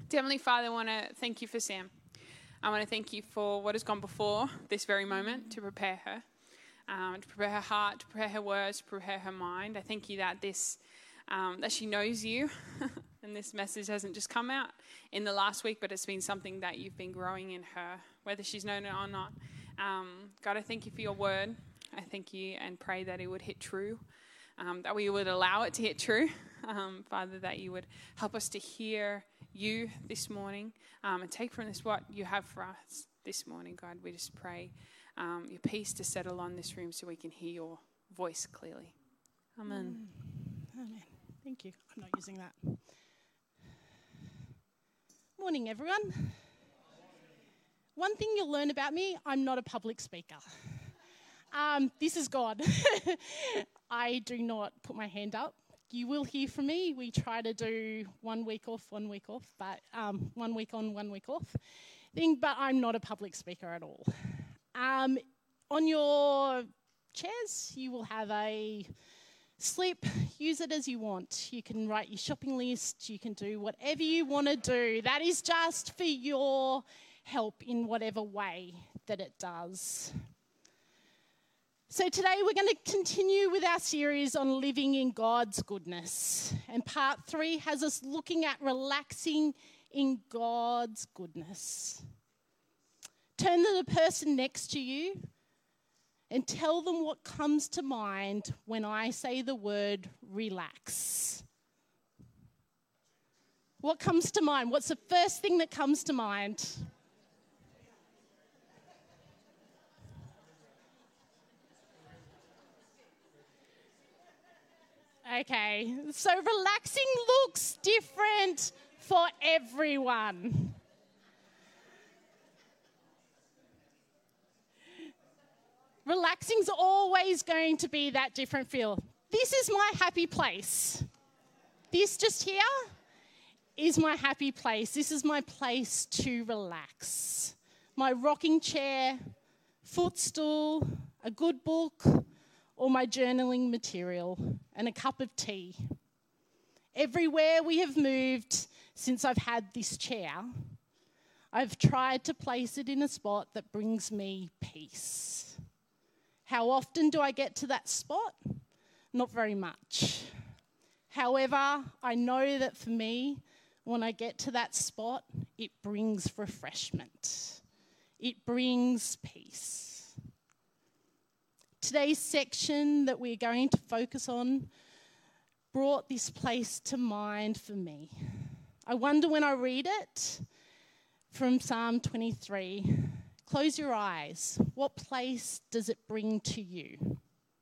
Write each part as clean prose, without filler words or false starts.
Dear Heavenly Father, I want to thank you for Sam. I want to thank you for what has gone before this very moment to prepare her, to prepare her heart, to prepare her words, to prepare her mind. I thank you that that she knows you, and this message hasn't just come out in the last week, but it's been something that you've been growing in her, whether she's known it or not. God, I thank you for your word. I thank you and pray that it would hit true, that we would allow it to hit true. Father, that you would help us to hear you this morning and take from this what you have for us this morning. God, we just pray your peace to settle on this room so we can hear your voice clearly. Amen. Amen. Thank you. I'm not using that. Morning, everyone. One thing you'll learn about me, I'm not a public speaker. This is God. I do not put my hand up. You will hear from me. We try to do 1 week off, but 1 week on, 1 week off thing, but I'm not a public speaker at all. On your chairs, you will have a slip. Use it as you want. You can write your shopping list. You can do whatever you want to do. That is just for your help in whatever way that it does. So today we're going to continue with our series on living in God's goodness. And part 3 has us looking at relaxing in God's goodness. Turn to the person next to you and tell them what comes to mind when I say the word relax. What comes to mind? What's the first thing that comes to mind? Okay, so relaxing looks different for everyone. Relaxing's always going to be that different feel. This is my happy place. This just here is my happy place. This is my place to relax. My rocking chair, footstool, a good book, or my journaling material, and a cup of tea. Everywhere we have moved since I've had this chair, I've tried to place it in a spot that brings me peace. How often do I get to that spot? Not very much. However, I know that for me, when I get to that spot, it brings refreshment. It brings peace. Today's section that we're going to focus on brought this place to mind for me. I wonder when I read it from Psalm 23, close your eyes. What place does it bring to you?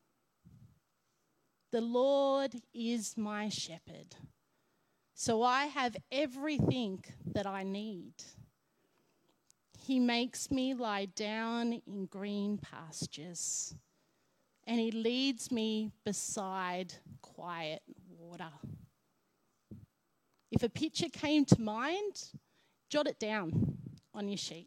The Lord is my shepherd, so I have everything that I need. He makes me lie down in green pastures, and he leads me beside quiet water. If a picture came to mind, jot it down on your sheet.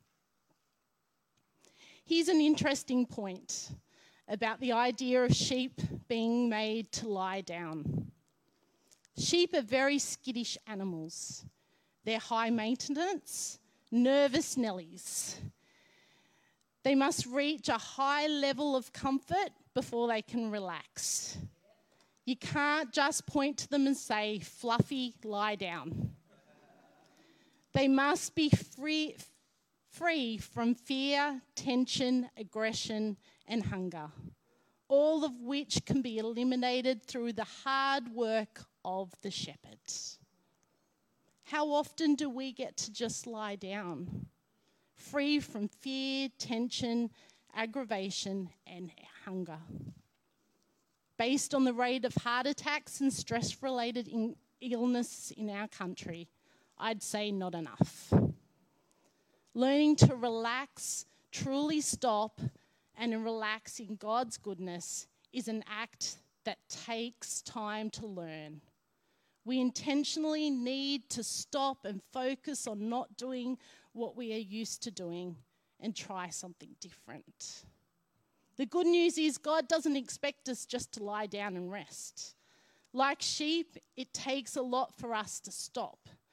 Here's an interesting point about the idea of sheep being made to lie down. Sheep are very skittish animals. They're high maintenance, nervous Nellies. They must reach a high level of comfort before they can relax. You can't just point to them and say, Fluffy, lie down. They must be free from fear, tension, aggression, and hunger, all of which can be eliminated through the hard work of the shepherd. How often do we get to just lie down, free from fear, tension, aggravation, and hunger? Based on the rate of heart attacks and stress-related illness in our country, I'd say not enough. Learning to relax, truly stop, and relax in God's goodness is an act that takes time to learn. We intentionally need to stop and focus on not doing what we are used to doing and try something different. The good news is God doesn't expect us just to lie down and rest. Like sheep, it takes a lot for us to stop,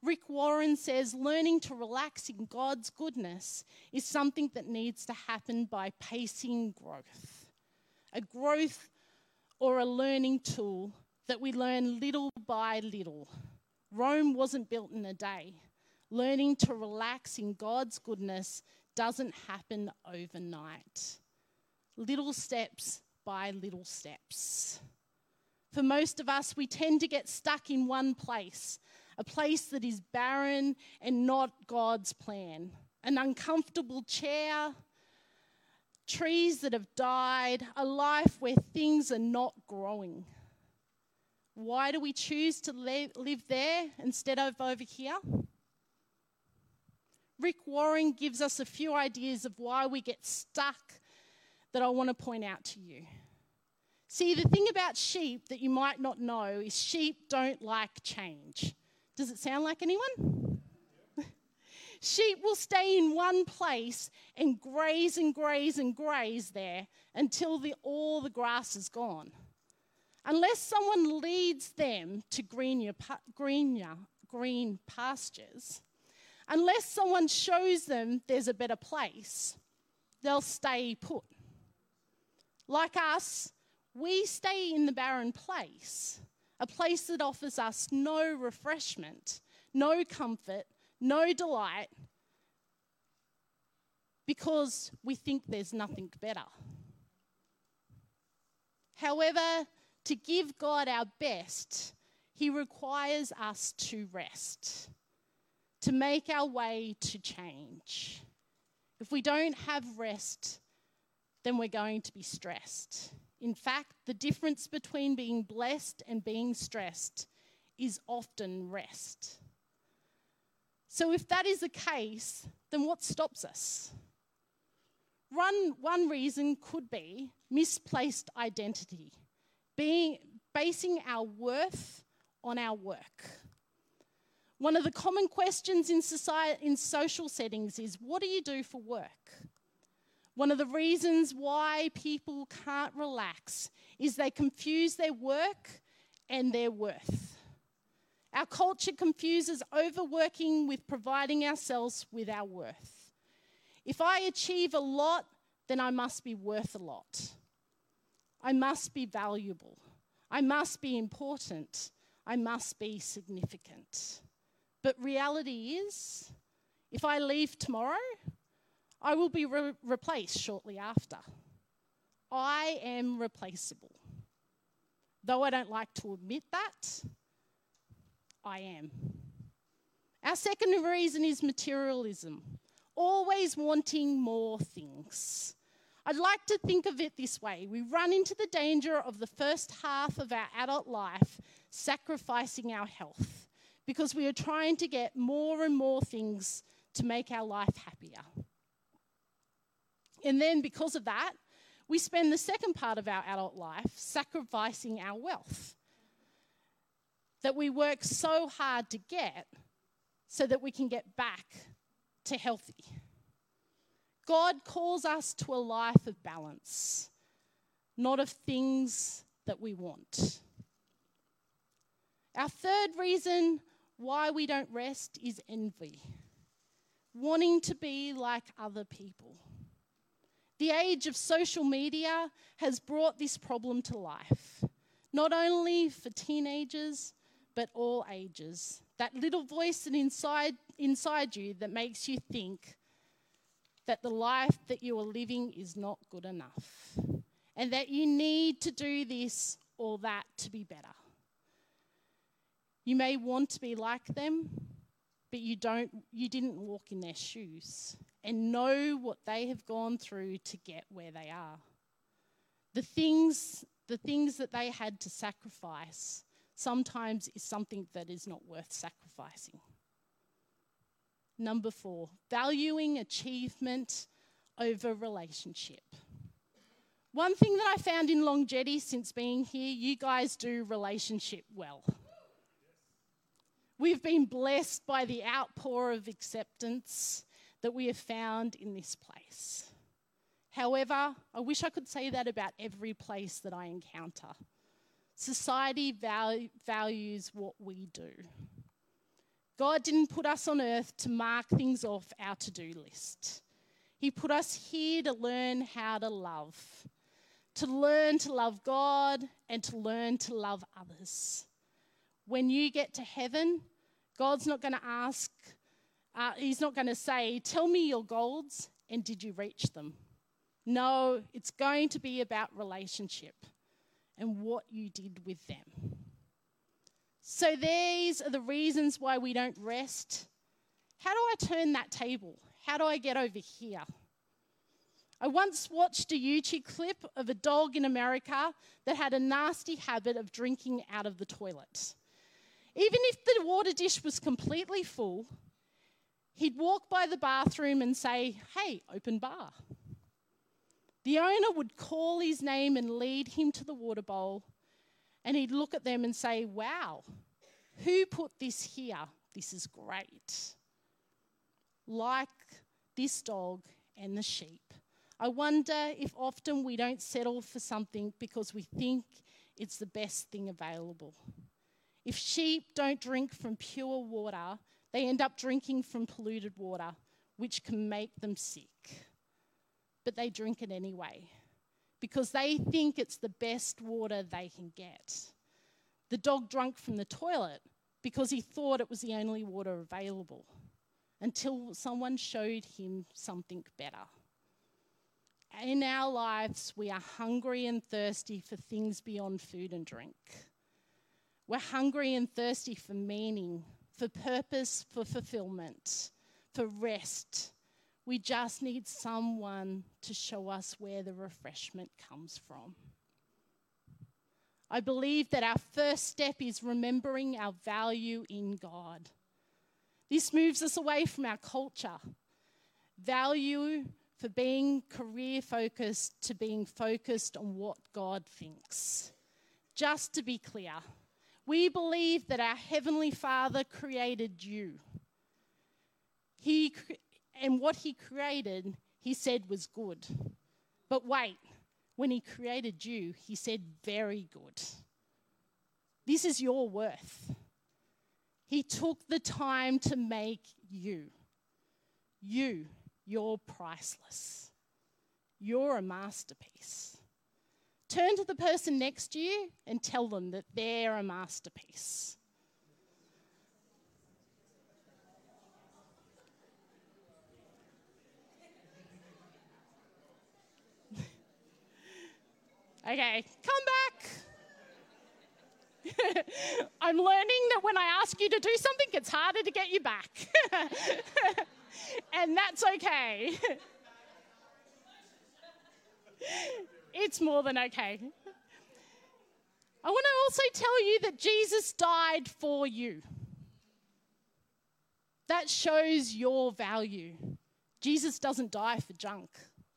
Rick Warren says learning to relax in God's goodness is something that needs to happen by pacing growth. A growth or a learning tool that we learn little by little. Rome wasn't built in a day. Learning to relax in God's goodness doesn't happen overnight. Little steps by little steps. For most of us, we tend to get stuck in one place, a place that is barren and not God's plan. An uncomfortable chair, trees that have died, a life where things are not growing. Why do we choose to live there instead of over here? Rick Warren gives us a few ideas of why we get stuck that I want to point out to you. See, the thing about sheep that you might not know is sheep don't like change. Does it sound like anyone? Sheep will stay in one place and graze and graze and graze there until all the grass is gone. Unless someone leads them to green pastures, unless someone shows them there's a better place, they'll stay put. Like us, we stay in the barren place, a place that offers us no refreshment, no comfort, no delight, because we think there's nothing better. However, to give God our best, He requires us to rest, to make our way to change. If we don't have rest, then we're going to be stressed. In fact, the difference between being blessed and being stressed is often rest. So if that is the case, then what stops us? One reason could be misplaced identity, basing our worth on our work. One of the common questions in social settings is, what do you do for work? One of the reasons why people can't relax is they confuse their work and their worth. Our culture confuses overworking with providing ourselves with our worth. If I achieve a lot, then I must be worth a lot. I must be valuable. I must be important. I must be significant. But reality is, if I leave tomorrow, I will be replaced shortly after. I am replaceable. Though I don't like to admit that, I am. Our second reason is materialism, always wanting more things. I'd like to think of it this way. We run into the danger of the first half of our adult life sacrificing our health because we are trying to get more and more things to make our life happier. And then because of that, we spend the second part of our adult life sacrificing our wealth that we work so hard to get so that we can get back to healthy. God calls us to a life of balance, not of things that we want. Our third reason why we don't rest is envy, wanting to be like other people. The age of social media has brought this problem to life, not only for teenagers, but all ages. That little voice inside you that makes you think that the life that you are living is not good enough and that you need to do this or that to be better. You may want to be like them, but you didn't walk in their shoes and know what they have gone through to get where they are. The things that they had to sacrifice sometimes is something that is not worth sacrificing. Number 4, valuing achievement over relationship. One thing that I found in Longevity since being here, you guys do relationship well. We've been blessed by the outpour of acceptance that we have found in this place. However, I wish I could say that about every place that I encounter. Society values what we do. God didn't put us on earth to mark things off our to-do list. He put us here to learn how to love God and to learn to love others. When you get to heaven, God's not going to ask, he's not going to say, tell me your goals and did you reach them? No, it's going to be about relationship and what you did with them. So these are the reasons why we don't rest. How do I turn that table? How do I get over here? I once watched a YouTube clip of a dog in America that had a nasty habit of drinking out of the toilet. Even if the water dish was completely full, he'd walk by the bathroom and say, hey, open bar. The owner would call his name and lead him to the water bowl, and he'd look at them and say, wow, who put this here? This is great. Like this dog and the sheep, I wonder if often we don't settle for something because we think it's the best thing available. If sheep don't drink from pure water, they end up drinking from polluted water, which can make them sick. But they drink it anyway because they think it's the best water they can get. The dog drank from the toilet because he thought it was the only water available until someone showed him something better. In our lives, we are hungry and thirsty for things beyond food and drink. We're hungry and thirsty for meaning, for purpose, for fulfillment, for rest. We just need someone to show us where the refreshment comes from. I believe that our first step is remembering our value in God. This moves us away from our culture. Value for being career-focused to being focused on what God thinks. Just to be clear, we believe that our Heavenly Father created you. And what He created, He said was good. But wait, when He created you, He said very good. This is your worth. He took the time to make you. You're priceless. You're a masterpiece. Turn to the person next to you and tell them that they're a masterpiece. Okay, come back. I'm learning that when I ask you to do something, it's harder to get you back. And that's okay. It's more than okay. I want to also tell you that Jesus died for you. That shows your value. Jesus doesn't die for junk.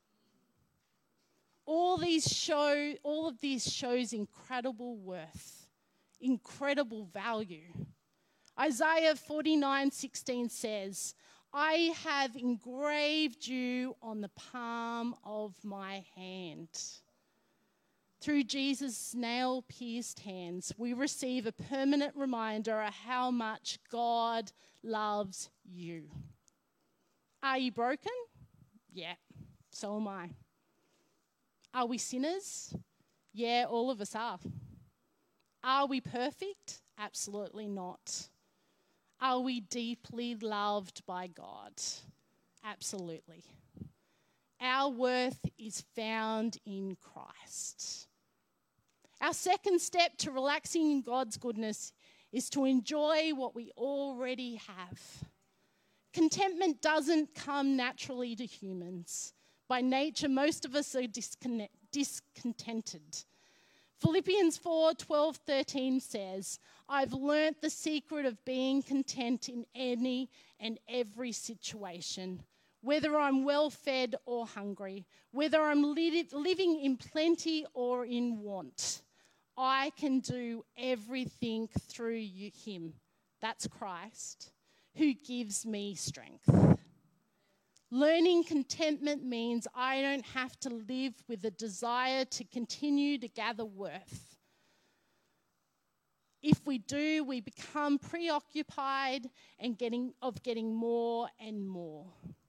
All of this shows incredible worth, incredible value. Isaiah 49:16 says, I have engraved you on the palm of my hand. Through Jesus' nail-pierced hands, we receive a permanent reminder of how much God loves you. Are you broken? Yeah, so am I. Are we sinners? Yeah, all of us are. Are we perfect? Absolutely not. Are we deeply loved by God? Absolutely. Our worth is found in Christ. Our second step to relaxing in God's goodness is to enjoy what we already have. Contentment doesn't come naturally to humans. By nature, most of us are discontented. Philippians 4:12-13 says, I've learnt the secret of being content in any and every situation, whether I'm well-fed or hungry, whether I'm living in plenty or in want. I can do everything through Him, that's Christ, who gives me strength. Learning contentment means I don't have to live with a desire to continue to gather worth. If we do, we become preoccupied and getting more and more.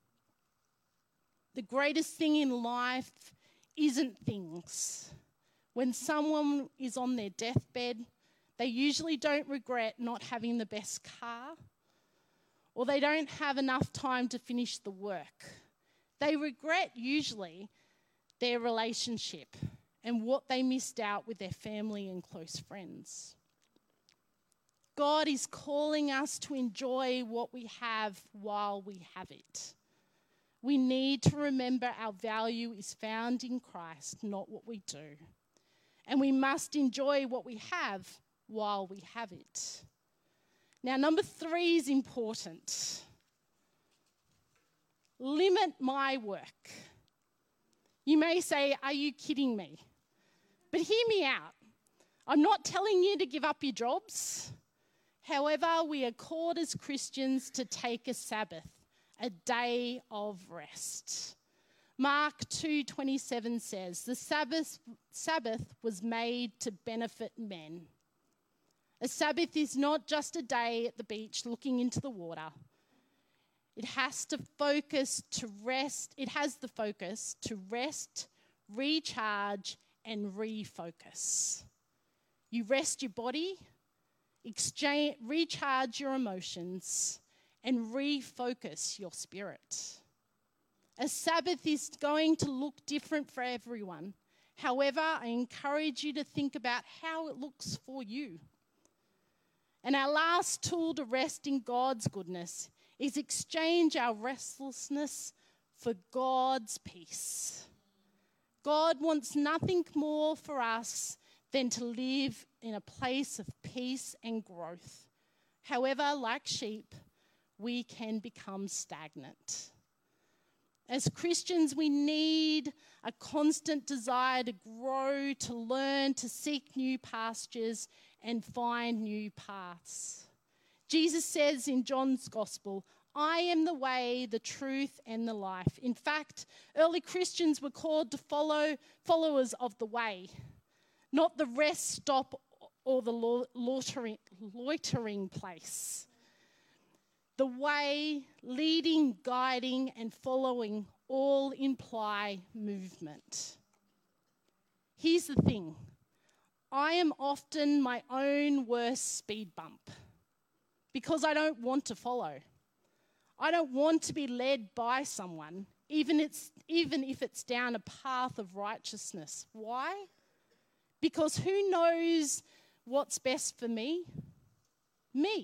The greatest thing in life isn't things. When someone is on their deathbed, they usually don't regret not having the best car, or they don't have enough time to finish the work. They regret usually their relationship and what they missed out with their family and close friends. God is calling us to enjoy what we have while we have it. We need to remember our value is found in Christ, not what we do. And we must enjoy what we have while we have it. Now, number 3 is important. Limit my work. You may say, are you kidding me? But hear me out. I'm not telling you to give up your jobs. However, we are called as Christians to take a Sabbath, a day of rest. Mark 2:27 says, the Sabbath was made to benefit men. A Sabbath is not just a day at the beach looking into the water. It has the focus to rest, recharge, and refocus. You rest your body, recharge your emotions, and refocus your spirit. A Sabbath is going to look different for everyone. However, I encourage you to think about how it looks for you. And our last tool to rest in God's goodness is exchange our restlessness for God's peace. God wants nothing more for us than to live in a place of peace and growth. However, like sheep, we can become stagnant. As Christians, we need a constant desire to grow, to learn, to seek new pastures and find new paths. Jesus says in John's Gospel, I am the way, the truth, and the life. In fact, early Christians were called to followers of the way, not the rest stop or the loitering place. The way, leading, guiding, and following all imply movement. Here's the thing. I am often my own worst speed bump because I don't want to follow. I don't want to be led by someone, even if it's down a path of righteousness. Why? Because who knows what's best for me? Me.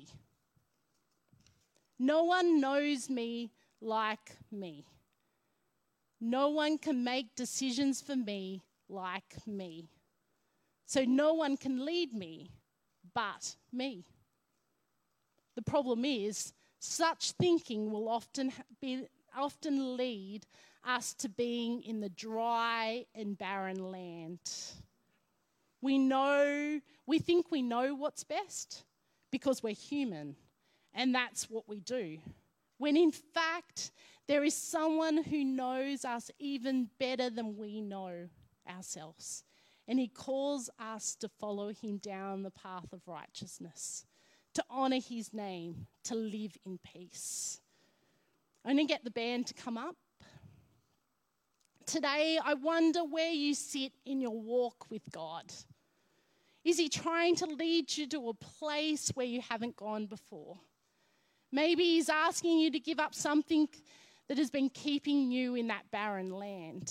No one knows me like me. No one can make decisions for me like me. So no one can lead me but me. The problem is, such thinking will often lead us to being in the dry and barren land. We think we know what's best because we're human, and that's what we do. When in fact, there is someone who knows us even better than we know ourselves, and he calls us to follow him down the path of righteousness, to honour his name, to live in peace. I'm going to get the band to come up. Today, I wonder where you sit in your walk with God. Is he trying to lead you to a place where you haven't gone before? Maybe he's asking you to give up something that has been keeping you in that barren land.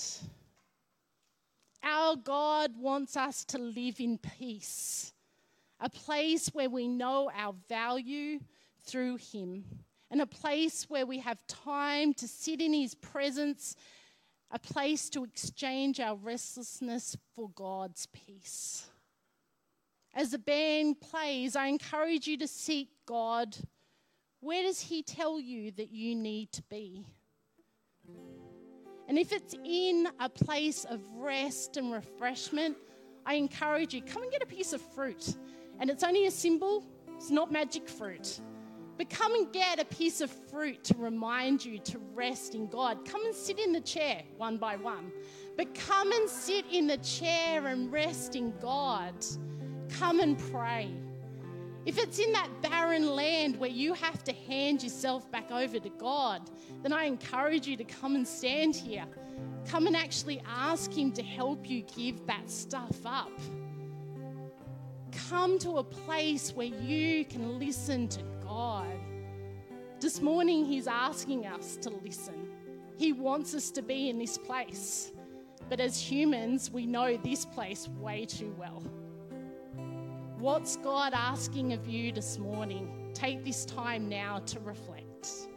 Our God wants us to live in peace, a place where we know our value through him, and a place where we have time to sit in his presence, a place to exchange our restlessness for God's peace. As the band plays, I encourage you to seek God. Where does he tell you that you need to be? And if it's in a place of rest and refreshment, I encourage you, come and get a piece of fruit. And it's only a symbol, it's not magic fruit. But come and get a piece of fruit to remind you to rest in God. Come and sit in the chair one by one. But come and sit in the chair and rest in God. Come and pray. If it's in that barren land where you have to hand yourself back over to God, then I encourage you to come and stand here. Come and actually ask him to help you give that stuff up. Come to a place where you can listen to God. This morning, he's asking us to listen. He wants us to be in this place. But as humans, we know this place way too well. What's God asking of you this morning? Take this time now to reflect.